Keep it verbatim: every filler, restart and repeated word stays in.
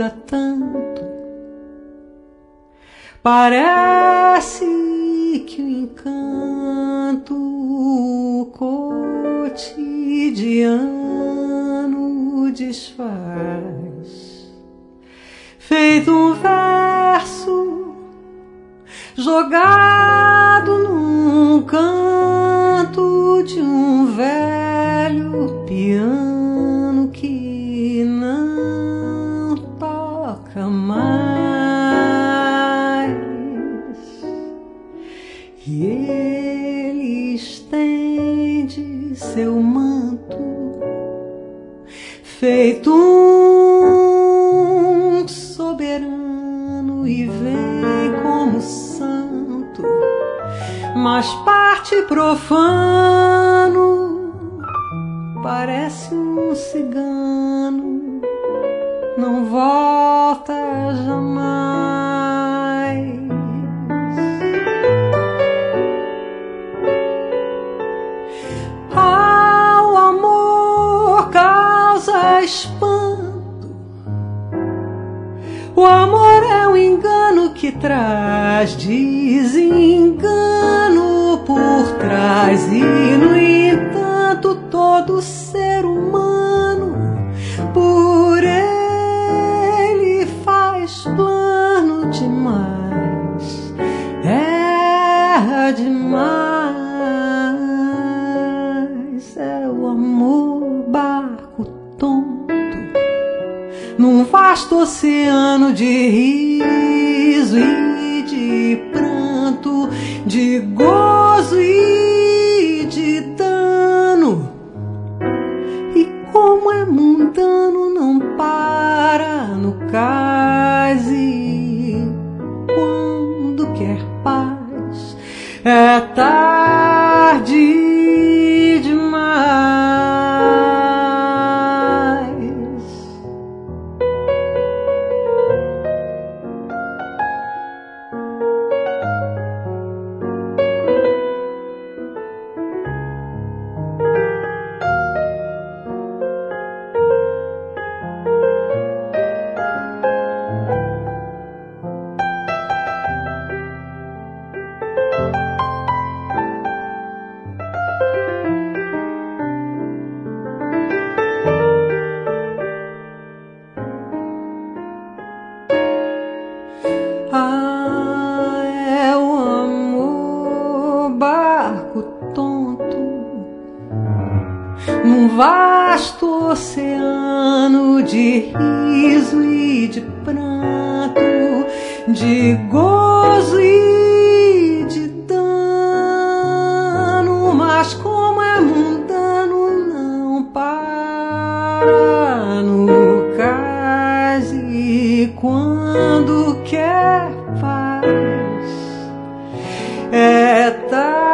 dura tanto. Parece que o encanto cotidiano desfaz, feito um verso jogado num canto de um velho piano que não toca mais. E ele estende seu manto, feito um soberano, e vem como santo, mas parte profano, parece um cigano, não volta jamais. Ao amor causa espanto, o amor é um engano que traz desengano por trás, e no entanto todo ser humano por ele faz plano demais, erra demais. É o amor barco tonto num vasto oceano de riso e de pranto, de gozo e de dano. E como é mundano, não para no cais, e quando quer paz é tarde demais. Ah, é o amor barco tonto num vasto oceano de riso e de pranto, de gozo e de dano. Mas como é mundano, não para no cais, e quando quer paz é tarde